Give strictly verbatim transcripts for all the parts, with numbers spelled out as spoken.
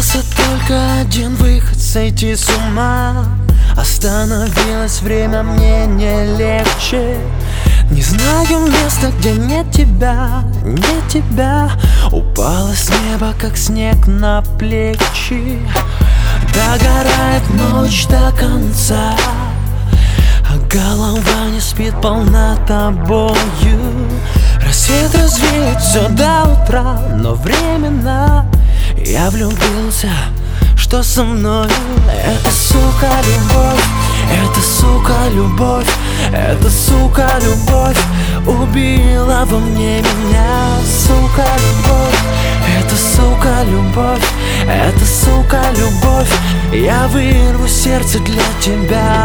Остался только один выход — сойти с ума. Остановилось время, мне не легче. Не знаю места, где нет тебя, нет тебя. Упала с неба, как снег на плечи. Догорает ночь до конца, а голова не спит, полна тобою. Рассвет развеет все до утра, но временно я влюбился. Что со мною? Это, сука, любовь, это, сука, любовь, это, сука, любовь убила во мне меня. Сука, любовь, это, сука, любовь, это, сука, любовь. Я вырву сердце для тебя.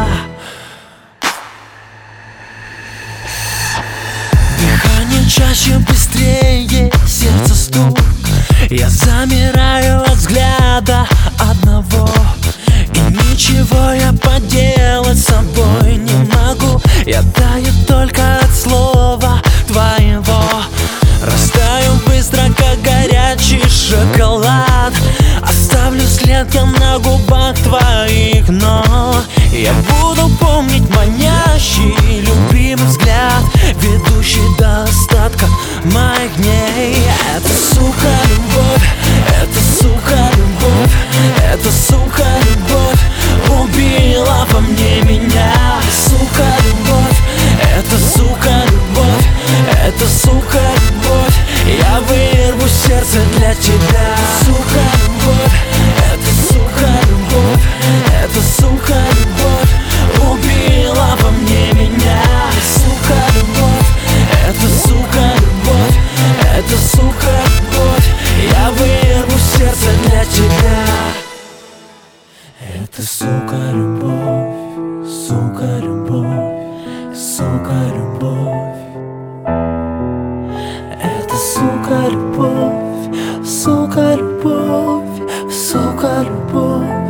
Дыхание чаще, быстрее, сердце стук. Я замираю от взгляда одного, и ничего я поделать с собой не могу. Я таю только от слова твоего. Растаю быстро, как горячий шоколад. Оставлю след я на губах твоих, но я буду помнить манящий, любимый взгляд, ведущий до остатка моих дней. Это, сука, любовь, это, сука, любовь, это, сука, любовь убила во мне меня. Сука, любовь, это, сука, любовь, это, сука, любовь. Я вырву сердце для тебя. Сука, любовь, это, сука, любовь, это, сука, любовь убила во мне меня. Сука, любовь, это, сука, любовь, это, сука, любовь. Я вырву сердце для тебя. Это, сука, любовь, сука, любовь, сука, любовь. Это, сука, любовь, сука, любовь, сука, любовь.